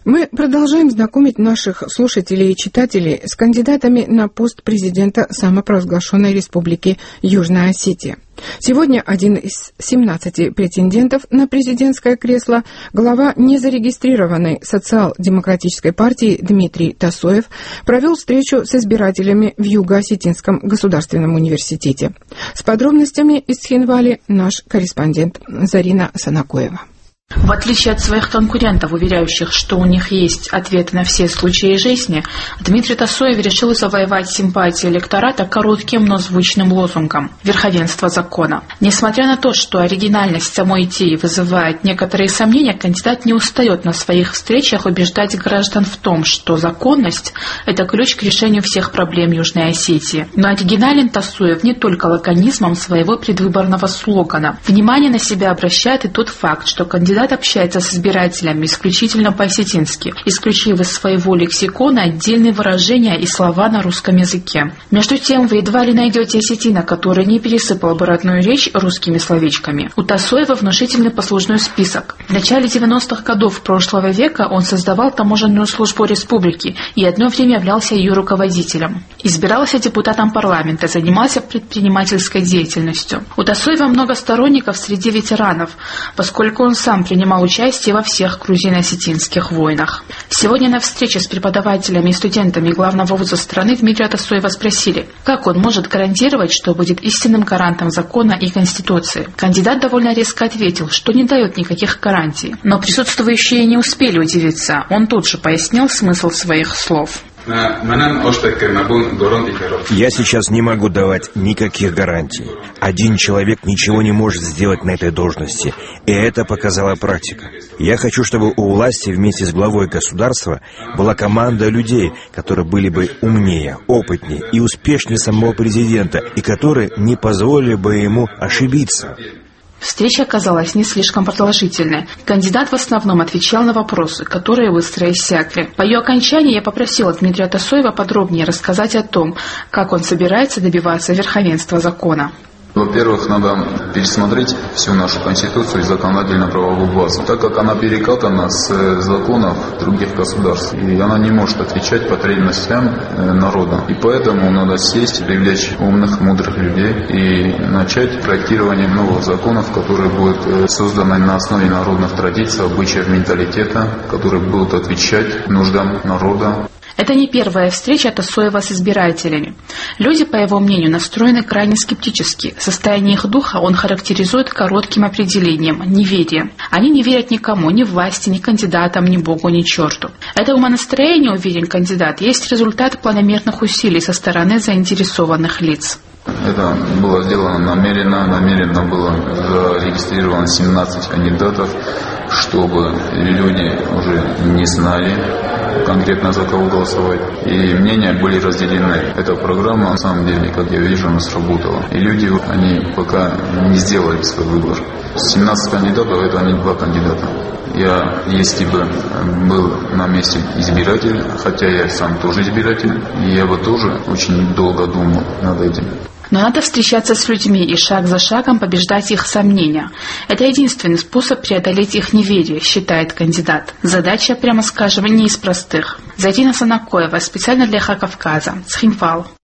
Мы продолжаем знакомить наших слушателей и читателей с кандидатами на пост президента самопровозглашенной республики Южная Осетия. Сегодня один из 17 претендентов на президентское кресло, глава незарегистрированной социал-демократической партии Дмитрий Тасоев, провел встречу с избирателями в Юго-Осетинском государственном университете. С подробностями из Цхинвали наш корреспондент Зарина Санакоева. В отличие от своих конкурентов, уверяющих, что у них есть ответы на все случаи жизни, Дмитрий Тасоев решил завоевать симпатии электората коротким, но звучным лозунгом «Верховенство закона». Несмотря на то, что оригинальность самой идеи вызывает некоторые сомнения, кандидат не устает на своих встречах убеждать граждан в том, что законность – это ключ к решению всех проблем Южной Осетии. Но оригинален Тасоев не только лаконизмом своего предвыборного слогана. Внимание на себя обращает и тот факт, что кандидат общается с избирателями исключительно по-осетински, исключив из своего лексикона отдельные выражения и слова на русском языке. Между тем, вы едва ли найдете осетина, который не пересыпал бы родную речь русскими словечками. У Тасоева внушительный послужной список. В начале 90-х годов прошлого века он создавал таможенную службу республики и одно время являлся ее руководителем. Избирался депутатом парламента, занимался предпринимательской деятельностью. У Тасоева много сторонников среди ветеранов, поскольку он сам принимал участие во всех грузино-осетинских войнах. Сегодня на встрече с преподавателями и студентами главного вуза страны Дмитрия Тасоева спросили, как он может гарантировать, что будет истинным гарантом закона и Конституции. Кандидат довольно резко ответил, что не дает никаких гарантий. Но присутствующие не успели удивиться. Он тут же пояснил смысл своих слов. Я сейчас не могу давать никаких гарантий. Один человек ничего не может сделать на этой должности, и это показала практика. Я хочу, чтобы у власти вместе с главой государства была команда людей, которые были бы умнее, опытнее и успешнее самого президента, и которые не позволили бы ему ошибиться. Встреча оказалась не слишком продолжительной. Кандидат в основном отвечал на вопросы, которые быстро иссякли. По ее окончании я попросила Дмитрия Тасоева подробнее рассказать о том, как он собирается добиваться верховенства закона. Во-первых, надо пересмотреть всю нашу Конституцию и законодательно-правовую базу, так как она перекатана с законов других государств, и она не может отвечать потребностям народа. И поэтому надо сесть, привлечь умных, мудрых людей и начать проектирование новых законов, которые будут созданы на основе народных традиций, обычаев, менталитета, которые будут отвечать нуждам народа. Это не первая встреча Тасоева с избирателями. Люди, по его мнению, настроены крайне скептически. Состояние их духа он характеризует коротким определением – неверие. Они не верят никому, ни власти, ни кандидатам, ни Богу, ни черту. Это умонастроение, уверен кандидат, есть результат планомерных усилий со стороны заинтересованных лиц. Это было сделано намеренно было зарегистрировано 17 кандидатов, чтобы люди уже не знали конкретно за кого голосовать. И мнения были разделены. Эта программа, на самом деле, как я вижу, она сработала. И люди, они пока не сделали свой выбор. 17 кандидатов, это не 2 кандидата. Я, если бы был на месте избиратель, хотя я сам тоже избиратель, я бы тоже очень долго думал над этим. Но надо встречаться с людьми и шаг за шагом побеждать их сомнения. Это единственный способ преодолеть их неверие, считает кандидат. Задача, прямо скажем, не из простых. Зарина Санакоева, специально для Хакавказа, Цхинвал.